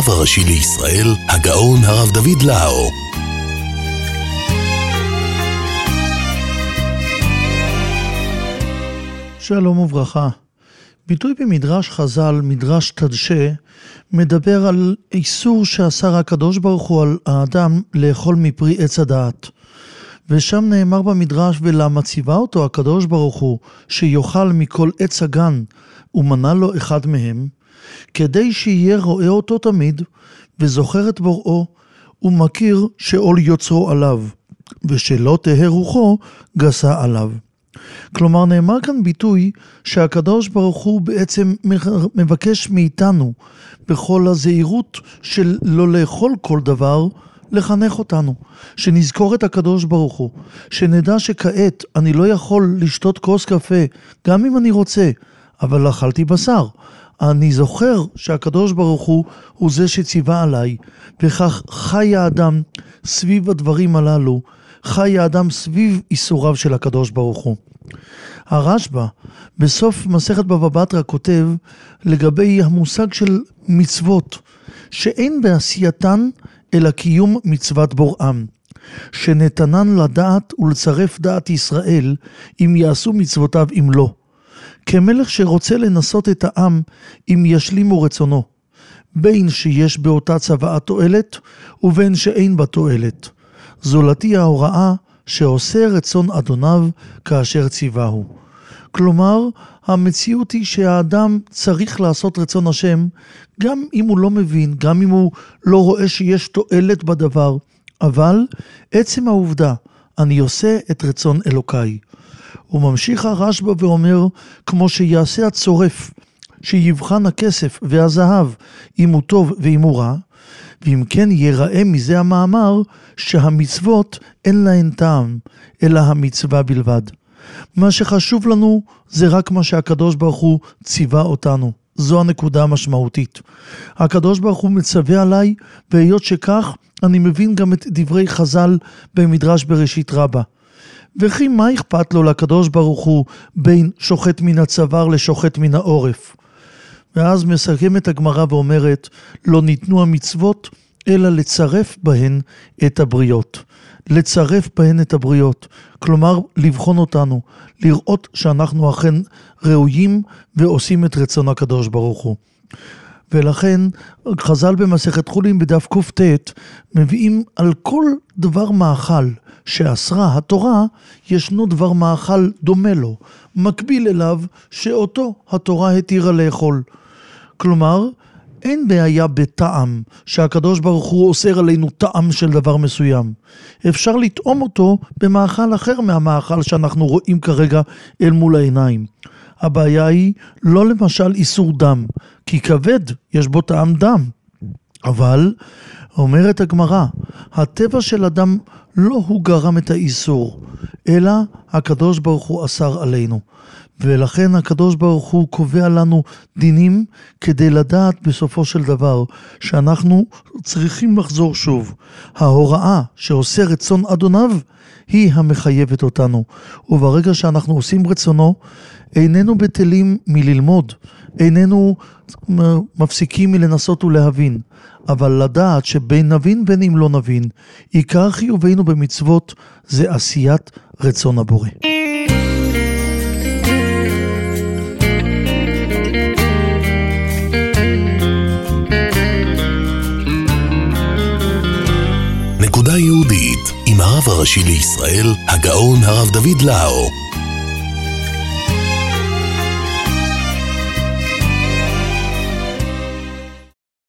הרב הראשי לישראל, הגאון הרב דוד לאו. שלום וברכה. ביטוי במדרש חז"ל, מדרש תדשה, מדבר על איסור שאסר הקדוש ברוך הוא על האדם לאכול מפרי עץ הדעת. ושם נאמר במדרש, ולמה ציווה אותו הקדוש ברוך הוא שיאכל מכל עץ הגן ומנה לו אחד מהם, כדי שיהיה רואה אותו תמיד וזוכר את בוראו ומכיר שעול יוצרו עליו ושלא תהא רוחו גסה עליו. כלומר נאמר כאן ביטוי שהקדוש ברוך הוא בעצם מבקש מאיתנו בכל הזהירות של לא לאכול כל דבר, לחנך אותנו, שנזכור את הקדוש ברוך הוא, שנדע שכעת אני לא יכול לשתות כוס קפה גם אם אני רוצה, אבל אכלתי בשר. אני זוכר שהקדוש ברוך הוא זה שציווה עליי, וכך חי האדם סביב הדברים הללו, חי האדם סביב איסוריו של הקדוש ברוך הוא. הרשב"א בסוף מסכת בבא בתרא כותב לגבי המושג של מצוות, שאין בעשייתן אלא קיום מצוות בוראם, שנתנן לדעת ולצרף דעת ישראל אם יעשו מצוותיו אם לא, כמלך שרוצה לנסות את העם אם ישלימו רצונו, בין שיש באותה צוואה תועלת ובין שאין בה תועלת. זולתי ההוראה שעושה רצון אדוניו כאשר ציווהו. כלומר, המציאות היא שהאדם צריך לעשות רצון השם, גם אם הוא לא מבין, גם אם הוא לא רואה שיש תועלת בדבר, אבל עצם העובדה, אני עושה את רצון אלוקיי. הוא ממשיך הרשב"א ואומר, כמו שיעשה הצורף, שיבחן הכסף והזהב, אם הוא טוב ואם הוא רע, ואם כן ייראה מזה המאמר שהמצוות אין להן טעם, אלא המצווה בלבד. מה שחשוב לנו זה רק מה שהקדוש ברוך הוא ציווה אותנו. זו הנקודה המשמעותית. הקדוש ברוך הוא מצווה עליי, והיות שכך אני מבין גם את דברי חז"ל במדרש בראשית רבה. וכי מה אכפת לו לקדוש ברוך הוא בין שוחט מן הצוואר לשוחט מן העורף? ואז מסכמת הגמרא ואומרת, לא ניתנו המצוות אלא לצרף בהן את הבריות. לצרף בהן את הבריות, כלומר לבחון אותנו, לראות שאנחנו אכן ראויים ועושים את רצון הקדוש ברוך הוא. ולכן חז"ל במסכת חולין בדף קט מביאים על כל דבר מאכל שאסרה התורה, ישנו דבר מאכל דומה לו, מקביל אליו שאותו התורה התירה לאכול. כלומר, אין בעיה בטעם שהקדוש ברוך הוא אוסר עלינו טעם של דבר מסוים. אפשר לטעום אותו במאכל אחר מהמאכל שאנחנו רואים כרגע אל מול העיניים. הבעיה היא לא למשל איסור דם, כי כבד יש בו טעם דם. אבל, אומרת הגמרא, הטבע של אדם לא הוא גרם את האיסור, אלא הקדוש ברוך הוא אסר עלינו. ולכן הקדוש ברוך הוא קובע לנו דינים כדי לדעת בסופו של דבר שאנחנו צריכים לחזור שוב. ההוראה שעושה רצון אדוניו היא המחייבת אותנו. וברגע שאנחנו עושים רצונו, איננו בטלים מללמוד, איננו מפסיקים מלנסות ולהבין. אבל לדעת שבין נבין בין אם לא נבין, עיקר חיובנו במצוות זה עשיית רצון הבורא. נקודה יהודית עם הרב הראשי לישראל, הגאון הרב דוד לאו.